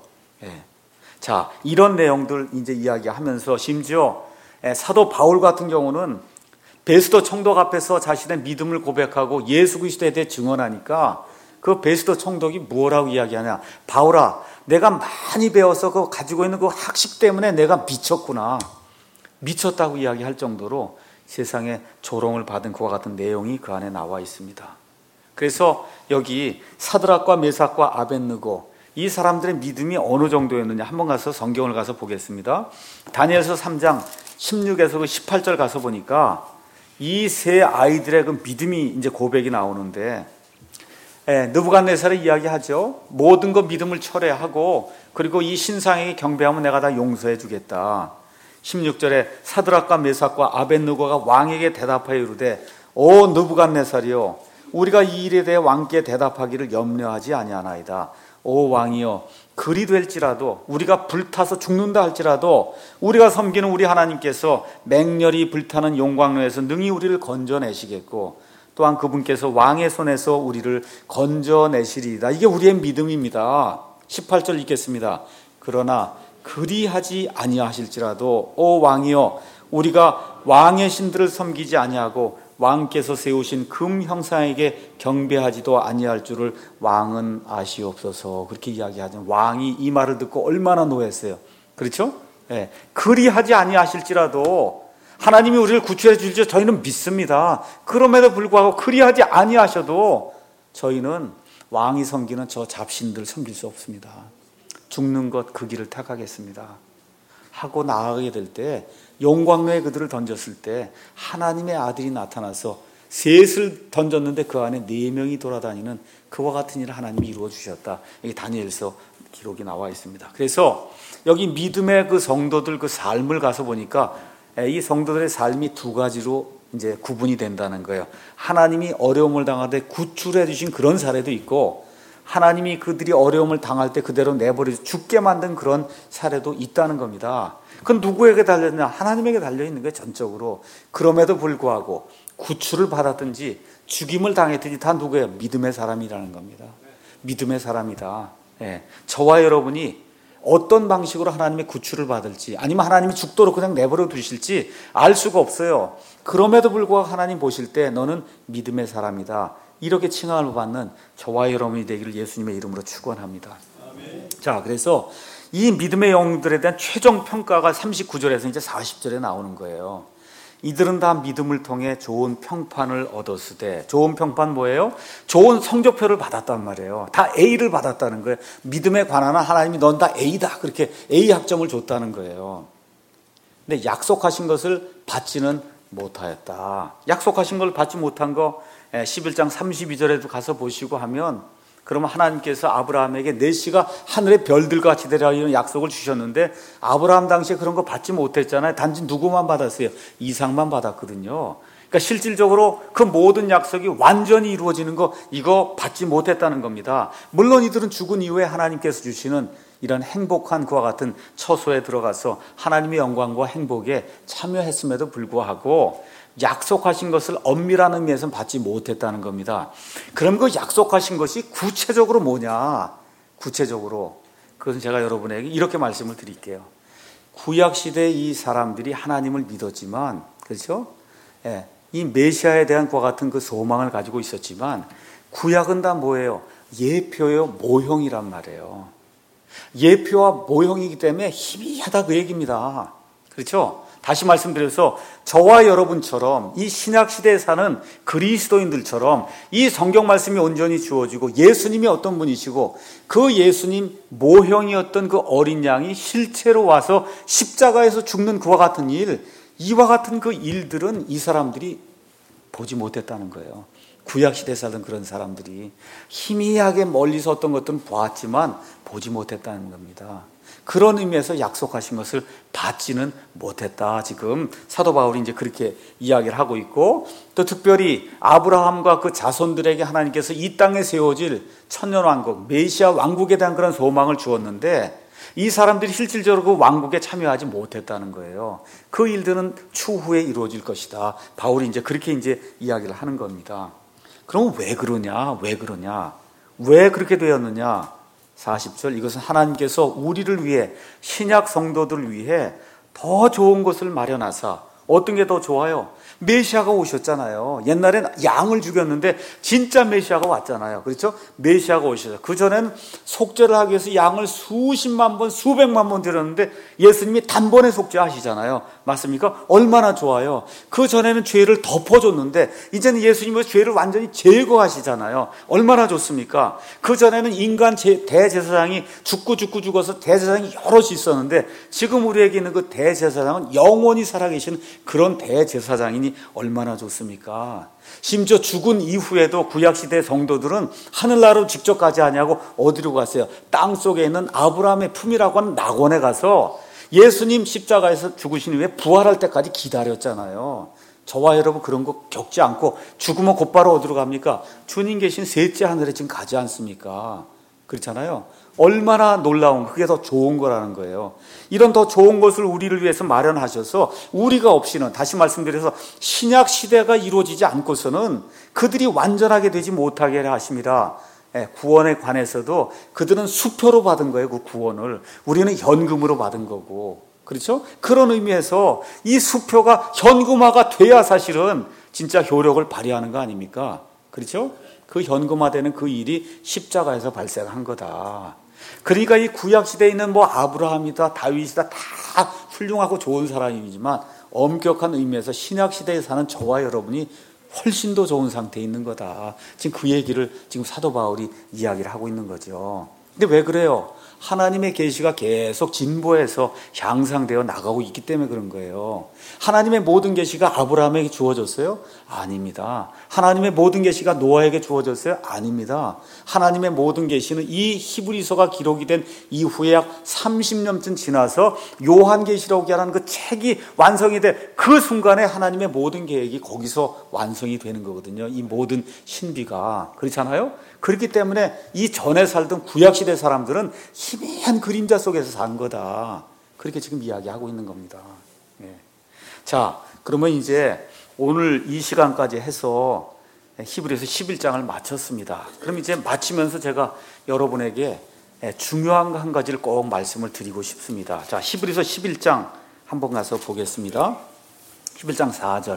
자, 이런 내용들 이제 이야기하면서 심지어 사도 바울 같은 경우는 베스도 총독 앞에서 자신의 믿음을 고백하고 예수 그리스도에 대해 증언하니까 그 베스도 총독이 뭐라고 이야기하냐. 바울아, 내가 많이 배워서 그 가지고 있는 그 학식 때문에 내가 미쳤구나. 미쳤다고 이야기할 정도로 세상에 조롱을 받은 그와 같은 내용이 그 안에 나와 있습니다. 그래서 여기 사드락과 메삭과 아벳느고 이 사람들의 믿음이 어느 정도였느냐 한번 가서 성경을 가서 보겠습니다. 다니엘서 3장 16에서 18절 가서 보니까 이 세 아이들의 그 믿음이 이제 고백이 나오는데 느부갓네살이 이야기하죠. 모든 것 믿음을 철회하고 그리고 이 신상에게 경배하면 내가 다 용서해 주겠다. 16절에 사드락과 메삭과 아벳느고가 왕에게 대답하여 이르되 오 느부갓네살이여 우리가 이 일에 대해 왕께 대답하기를 염려하지 아니하나이다. 오 왕이여 그리 될지라도 우리가 불타서 죽는다 할지라도 우리가 섬기는 우리 하나님께서 맹렬히 불타는 용광로에서 능히 우리를 건져내시겠고 또한 그분께서 왕의 손에서 우리를 건져내시리이다. 이게 우리의 믿음입니다. 18절 읽겠습니다. 그러나 그리하지 아니하실지라도 오 왕이여 우리가 왕의 신들을 섬기지 아니하고 왕께서 세우신 금 형상에게 경배하지도 아니할 줄을 왕은 아시옵소서. 그렇게 이야기하죠. 왕이 이 말을 듣고 얼마나 노했어요. 그렇죠? 그리하지 아니하실지라도 하나님이 우리를 구출해 주실 저희는 믿습니다. 그럼에도 불구하고 그리하지 아니하셔도 저희는 왕이 섬기는 저 잡신들 섬길 수 없습니다. 죽는 것 그 길을 택하겠습니다 하고 나아가게 될 때 용광로에 그들을 던졌을 때 하나님의 아들이 나타나서 셋을 던졌는데 그 안에 4명이 돌아다니는 그와 같은 일을 하나님이 이루어 주셨다. 여기 다니엘서 기록이 나와 있습니다. 그래서 여기 믿음의 그 성도들 그 삶을 가서 보니까 이 성도들의 삶이 두 가지로 이제 구분이 된다는 거예요. 하나님이 어려움을 당하되 구출해 주신 그런 사례도 있고 하나님이 그들이 어려움을 당할 때 그대로 내버려 죽게 만든 그런 사례도 있다는 겁니다. 그건 누구에게 달려있냐? 하나님에게 달려있는 거예요, 전적으로. 그럼에도 불구하고 구출을 받았든지 죽임을 당했든지 다 누구예요? 믿음의 사람이라는 겁니다. 믿음의 사람이다. 저와 여러분이 어떤 방식으로 하나님의 구출을 받을지 아니면 하나님이 죽도록 그냥 내버려 두실지 알 수가 없어요. 그럼에도 불구하고 하나님 보실 때 너는 믿음의 사람이다. 이렇게 칭함을 받는 저와 여러분이 되기를 예수님의 이름으로 축원합니다. 자, 그래서 이 믿음의 영들에 대한 최종 평가가 39절에서 이제 40절에 나오는 거예요. 이들은 다 믿음을 통해 좋은 평판을 얻었으되, 좋은 평판 뭐예요? 좋은 성적표를 받았단 말이에요. 다 A를 받았다는 거예요. 믿음에 관한 하나님이 넌 다 A다. 그렇게 A 학점을 줬다는 거예요. 근데 약속하신 것을 받지는 못하였다. 약속하신 걸 받지 못한 거 11장 32절에도 가서 보시고 하면 그러면 하나님께서 아브라함에게 내 씨가 하늘의 별들과 같이 되리라 이런 약속을 주셨는데 아브라함 당시에 그런 거 받지 못했잖아요. 단지 누구만 받았어요? 이삭만 받았거든요. 그러니까 실질적으로 그 모든 약속이 완전히 이루어지는 거 이거 받지 못했다는 겁니다. 물론 이들은 죽은 이후에 하나님께서 주시는 이런 행복한 그와 같은 처소에 들어가서 하나님의 영광과 행복에 참여했음에도 불구하고 약속하신 것을 엄밀한 의미에서는 받지 못했다는 겁니다. 그럼 그 약속하신 것이 구체적으로 뭐냐? 구체적으로 그것은 제가 여러분에게 이렇게 말씀을 드릴게요. 구약시대의 이 사람들이 하나님을 믿었지만, 그렇죠? 예, 이 메시아에 대한 그와 같은 그 소망을 가지고 있었지만 구약은 다 뭐예요? 예표요, 모형이란 말이에요. 예표와 모형이기 때문에 희미하다 그 얘기입니다. 그렇죠? 다시 말씀드려서 저와 여러분처럼 이 신약시대에 사는 그리스도인들처럼 이 성경 말씀이 온전히 주어지고 예수님이 어떤 분이시고 그 예수님 모형이었던 그 어린 양이 실체로 와서 십자가에서 죽는 그와 같은 일, 이와 같은 그 일들은 이 사람들이 보지 못했다는 거예요. 구약시대에 살던 그런 사람들이 희미하게 멀리서 어떤 것들은 보았지만 보지 못했다는 겁니다. 그런 의미에서 약속하신 것을 받지는 못했다. 지금 사도 바울이 이제 그렇게 이야기를 하고 있고, 또 특별히 아브라함과 그 자손들에게 하나님께서 이 땅에 세워질 천년왕국, 메시아 왕국에 대한 그런 소망을 주었는데 이 사람들이 실질적으로 그 왕국에 참여하지 못했다는 거예요. 그 일들은 추후에 이루어질 것이다. 바울이 이제 그렇게 이제 이야기를 하는 겁니다. 그럼 왜 그러냐? 왜 그러냐? 왜 그렇게 되었느냐? 40절, 이것은 하나님께서 우리를 위해, 신약 성도들을 위해 더 좋은 것을 마련하사, 어떤 게 더 좋아요? 메시아가 오셨잖아요. 옛날엔 양을 죽였는데 진짜 메시아가 왔잖아요. 그렇죠? 메시아가 오셔서 그전에는 속죄를 하기 위해서 양을 수십만 번, 수백만 번 드렸는데 예수님이 단번에 속죄하시잖아요. 맞습니까? 얼마나 좋아요. 그전에는 죄를 덮어줬는데 이제는 예수님은 죄를 완전히 제거하시잖아요. 얼마나 좋습니까? 그전에는 인간 대제사장이 죽어서 대제사장이 여럿이 있었는데 지금 우리에게 있는 그 대제사장은 영원히 살아계신 그런 대제사장이니 얼마나 좋습니까? 심지어 죽은 이후에도 구약시대 성도들은 하늘나라로 직접 가지 아니하고 어디로 갔어요? 땅속에 있는 아브라함의 품이라고 하는 낙원에 가서 예수님 십자가에서 죽으신 후에 부활할 때까지 기다렸잖아요. 저와 여러분 그런 거 겪지 않고 죽으면 곧바로 어디로 갑니까? 주님 계신 셋째 하늘에 지금 가지 않습니까? 그렇잖아요. 얼마나 놀라운, 그게 더 좋은 거라는 거예요. 이런 더 좋은 것을 우리를 위해서 마련하셔서 우리가 없이는, 다시 말씀드려서 신약 시대가 이루어지지 않고서는 그들이 완전하게 되지 못하게 하심이라. 구원에 관해서도 그들은 수표로 받은 거예요. 그 구원을. 우리는 현금으로 받은 거고. 그렇죠? 그런 의미에서 이 수표가 현금화가 돼야 사실은 진짜 효력을 발휘하는 거 아닙니까? 그렇죠? 그 현금화되는 그 일이 십자가에서 발생한 거다. 그러니까 이 구약시대에 있는 뭐 아브라함이다, 다윗이다, 다 훌륭하고 좋은 사람이지만 엄격한 의미에서 신약시대에 사는 저와 여러분이 훨씬 더 좋은 상태에 있는 거다. 지금 그 얘기를 지금 사도 바울이 이야기를 하고 있는 거죠. 근데 왜 그래요? 하나님의 계시가 계속 진보해서 향상되어 나가고 있기 때문에 그런 거예요. 하나님의 모든 계시가 아브라함에게 주어졌어요? 아닙니다. 하나님의 모든 계시가 노아에게 주어졌어요? 아닙니다. 하나님의 모든 계시는 이 히브리서가 기록이 된 이후에 약 30년쯤 지나서 요한계시록이라는 그 책이 완성이 돼 그 순간에 하나님의 모든 계획이 거기서 완성이 되는 거거든요. 이 모든 신비가. 그렇잖아요? 그렇기 때문에 이 전에 살던 구약시대 사람들은 희미한 그림자 속에서 산 거다. 그렇게 지금 이야기하고 있는 겁니다. 예. 자, 그러면 이제 오늘 이 시간까지 해서 히브리서 11장을 마쳤습니다. 그럼 이제 마치면서 제가 여러분에게 중요한 거 한 가지를 꼭 말씀을 드리고 싶습니다. 자, 히브리서 11장 한번 가서 보겠습니다. 11장 4절.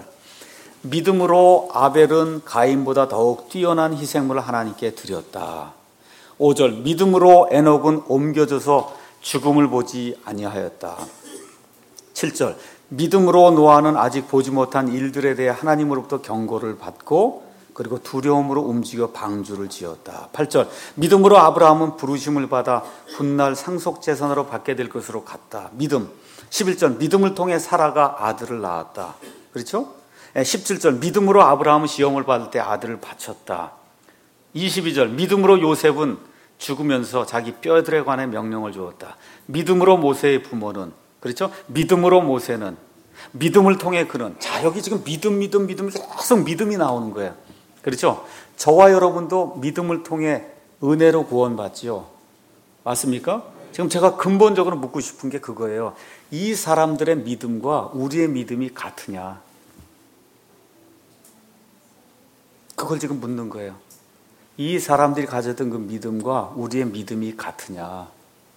믿음으로 아벨은 가인보다 더욱 뛰어난 희생물을 하나님께 드렸다. 5절. 믿음으로 에녹은 옮겨져서 죽음을 보지 아니하였다. 7절. 믿음으로 노아는 아직 보지 못한 일들에 대해 하나님으로부터 경고를 받고 그리고 두려움으로 움직여 방주를 지었다. 8절. 믿음으로 아브라함은 부르심을 받아 훗날 상속재산으로 받게 될 것으로 갔다. 믿음. 11절. 믿음을 통해 사라가 아들을 낳았다. 그렇죠? 17절. 믿음으로 아브라함은 시험을 받을 때 아들을 바쳤다. 22절 믿음으로 요셉은 죽으면서 자기 뼈들에 관해 명령을 주었다. 믿음으로 모세의 부모는, 그렇죠? 믿음으로 모세는, 믿음을 통해 그는, 자 여기 지금 믿음 계속 믿음이 나오는 거예요. 그렇죠? 저와 여러분도 믿음을 통해 은혜로 구원받지요. 맞습니까? 지금 제가 근본적으로 묻고 싶은 게 그거예요. 이 사람들의 믿음과 우리의 믿음이 같으냐? 그걸 지금 묻는 거예요. 이 사람들이 가졌던 그 믿음과 우리의 믿음이 같으냐?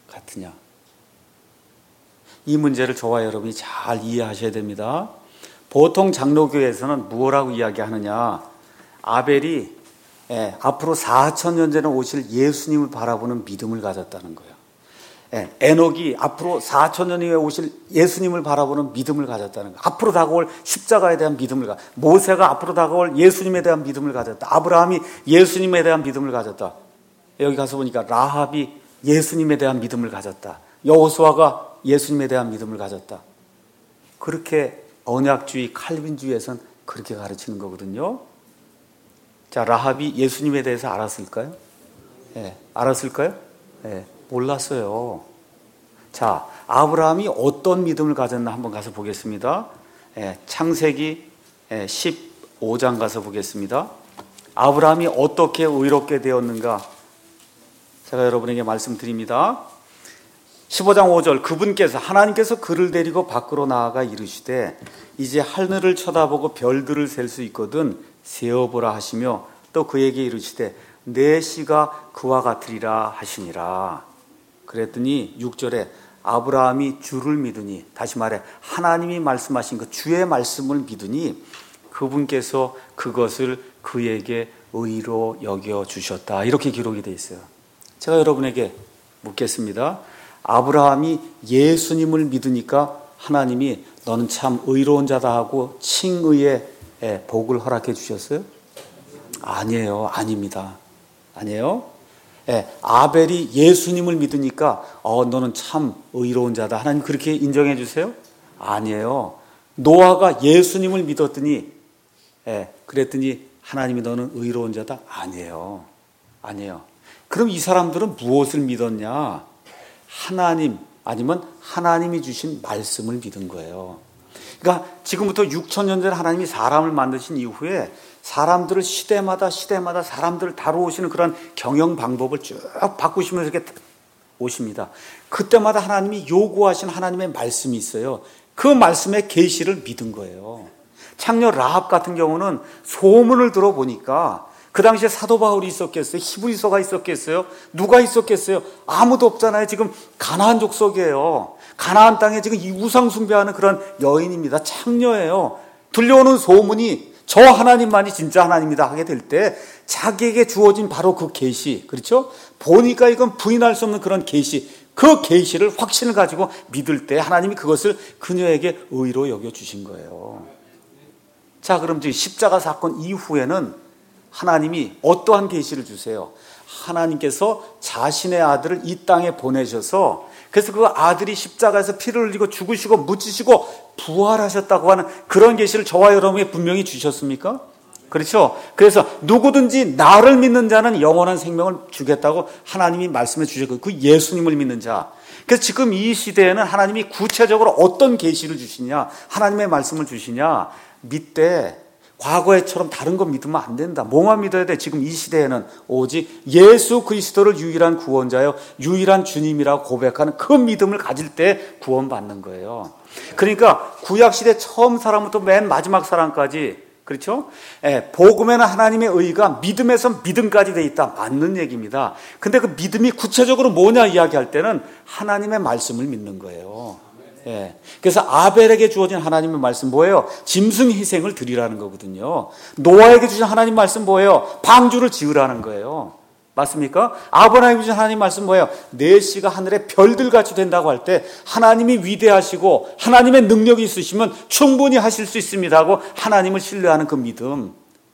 이 문제를 저와 여러분이 잘 이해하셔야 됩니다. 보통 장로교에서는 무엇라고 이야기하느냐? 아벨이 앞으로 4,000년 전에 오실 예수님을 바라보는 믿음을 가졌다는 거예요. 에녹이 앞으로 4,000년 후에 오실 예수님을 바라보는 믿음을 가졌다는 거예요. 앞으로 다가올 십자가에 대한 믿음을 가졌다. 모세가 앞으로 다가올 예수님에 대한 믿음을 가졌다. 아브라함이 예수님에 대한 믿음을 가졌다. 여기 가서 보니까 라합이 예수님에 대한 믿음을 가졌다. 여호수아가 예수님에 대한 믿음을 가졌다. 그렇게 언약주의, 칼빈주의에서는 그렇게 가르치는 거거든요. 자, 라합이 예수님에 대해서 알았을까요? 알았을까요? 몰랐어요. 자, 아브라함이 어떤 믿음을 가졌나 한번 가서 보겠습니다. 창세기 15장 가서 보겠습니다. 아브라함이 어떻게 의롭게 되었는가? 제가 여러분에게 말씀드립니다. 15장 5절 그분께서 하나님께서 그를 데리고 밖으로 나아가 이르시되 이제 하늘을 쳐다보고 별들을 셀 수 있거든 세어보라 하시며 또 그에게 이르시되 내 씨가 그와 같으리라 하시니라. 그랬더니 6절에 아브라함이 주를 믿으니, 다시 말해 하나님이 말씀하신 그 주의 말씀을 믿으니 그분께서 그것을 그에게 의로 여겨 주셨다. 이렇게 기록이 되어 있어요. 제가 여러분에게 묻겠습니다. 아브라함이 예수님을 믿으니까 하나님이 너는 참 의로운 자다 하고 칭의의 복을 허락해 주셨어요? 아니에요. 아닙니다. 아니에요. 아벨이 예수님을 믿으니까 너는 참 의로운 자다. 하나님 그렇게 인정해 주세요? 아니에요. 노아가 예수님을 믿었더니 그랬더니 하나님이 너는 의로운 자다? 아니에요. 아니에요. 그럼 이 사람들은 무엇을 믿었냐? 하나님 아니면 하나님이 주신 말씀을 믿은 거예요. 그러니까 지금부터 6,000년 전에 하나님이 사람을 만드신 이후에 사람들을 시대마다 사람들을 다루시는 그런 경영 방법을 쭉 바꾸시면서 이렇게 오십니다. 그때마다 하나님이 요구하신 하나님의 말씀이 있어요. 그 말씀의 계시를 믿은 거예요. 창녀 라합 같은 경우는 소문을 들어보니까 그 당시에 사도 바울이 있었겠어요? 히브리서가 있었겠어요? 누가 있었겠어요? 아무도 없잖아요. 지금 가나안 족속이에요. 가나안 땅에 지금 이 우상 숭배하는 그런 여인입니다. 창녀예요. 들려오는 소문이 저 하나님만이 진짜 하나님이다 하게 될 때 자기에게 주어진 바로 그 계시, 그렇죠? 보니까 이건 부인할 수 없는 그런 계시, 그 계시를 확신을 가지고 믿을 때 하나님이 그것을 그녀에게 의로 여겨주신 거예요. 자, 그럼 이제 십자가 사건 이후에는 하나님이 어떠한 계시를 주세요? 하나님께서 자신의 아들을 이 땅에 보내셔서 그래서 그 아들이 십자가에서 피를 흘리고 죽으시고 묻히시고 부활하셨다고 하는 그런 계시를 저와 여러분에게 분명히 주셨습니까? 그렇죠? 그래서 누구든지 나를 믿는 자는 영원한 생명을 주겠다고 하나님이 말씀해 주셨고 그 예수님을 믿는 자. 그래서 지금 이 시대에는 하나님이 구체적으로 어떤 계시를 주시냐, 하나님의 말씀을 주시냐, 믿되 과거에처럼 다른 거 믿으면 안 된다. 뭐만 믿어야 돼? 지금 이 시대에는 오직 예수 그리스도를 유일한 구원자요, 유일한 주님이라고 고백하는 그 믿음을 가질 때 구원받는 거예요. 그러니까 구약시대 처음 사람부터 맨 마지막 사람까지, 그렇죠? 복음에는 하나님의 의가 믿음에서 믿음까지 돼 있다. 맞는 얘기입니다. 근데 그 믿음이 구체적으로 뭐냐 이야기할 때는 하나님의 말씀을 믿는 거예요. 그래서 아벨에게 주어진 하나님의 말씀 뭐예요? 짐승 희생을 드리라는 거거든요. 노아에게 주신 하나님 말씀 뭐예요? 방주를 지으라는 거예요. 맞습니까? 아브라함에게 주신 하나님 말씀 뭐예요? 내 씨가 하늘의 별들같이 된다고 할 때 하나님이 위대하시고 하나님의 능력이 있으시면 충분히 하실 수 있습니다 하고 하나님을 신뢰하는 그 믿음.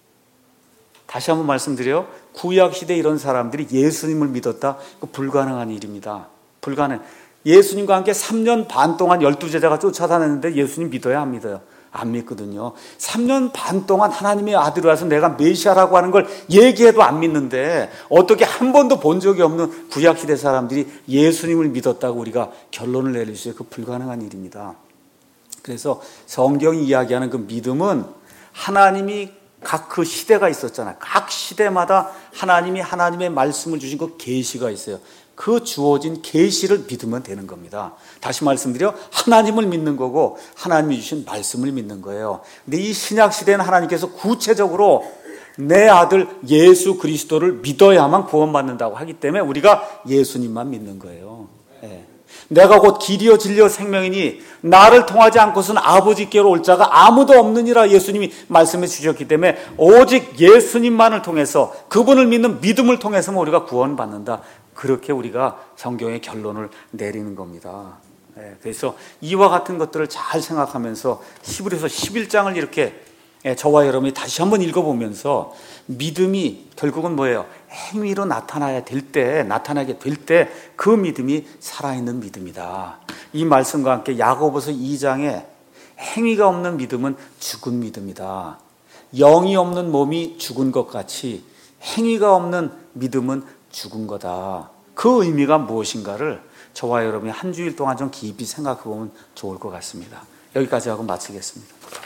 다시 한번 말씀드려요. 구약시대 이런 사람들이 예수님을 믿었다? 불가능한 일입니다. 불가능. 예수님과 함께 3년 반 동안 12제자가 쫓아다녔는데 예수님 믿어야 안 믿어요? 안 믿거든요. 3년 반 동안 하나님의 아들이 와서 내가 메시아라고 하는 걸 얘기해도 안 믿는데 어떻게 한 번도 본 적이 없는 구약시대 사람들이 예수님을 믿었다고 우리가 결론을 내릴 수 있어요? 그 불가능한 일입니다. 그래서 성경이 이야기하는 그 믿음은 하나님이 각 그 시대가 있었잖아요. 각 시대마다 하나님이 하나님의 말씀을 주신 그 계시가 있어요. 그 주어진 계시를 믿으면 되는 겁니다. 다시 말씀드려 하나님을 믿는 거고 하나님이 주신 말씀을 믿는 거예요. 근데 이 신약 시대는 하나님께서 구체적으로 내 아들 예수 그리스도를 믿어야만 구원받는다고 하기 때문에 우리가 예수님만 믿는 거예요. 네. 내가 곧 길이요 진리요 생명이니 나를 통하지 않고서는 아버지께로 올 자가 아무도 없느니라 예수님이 말씀해 주셨기 때문에 오직 예수님만을 통해서 그분을 믿는 믿음을 통해서만 우리가 구원받는다. 그렇게 우리가 성경의 결론을 내리는 겁니다. 그래서 이와 같은 것들을 잘 생각하면서 히브리서 11장을 이렇게 저와 여러분이 다시 한번 읽어보면서 믿음이 결국은 뭐예요? 행위로 나타나게 될 때 그 믿음이 살아있는 믿음이다. 이 말씀과 함께 야고보서 2장에 행위가 없는 믿음은 죽은 믿음이다. 영이 없는 몸이 죽은 것 같이 행위가 없는 믿음은 죽은 거다. 그 의미가 무엇인가를 저와 여러분이 한 주일 동안 좀 깊이 생각해 보면 좋을 것 같습니다. 여기까지 하고 마치겠습니다.